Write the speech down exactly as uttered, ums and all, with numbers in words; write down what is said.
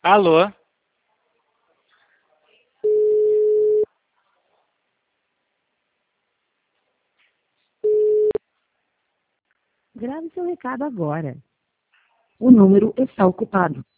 Alô? Grave seu recado agora. O número está ocupado.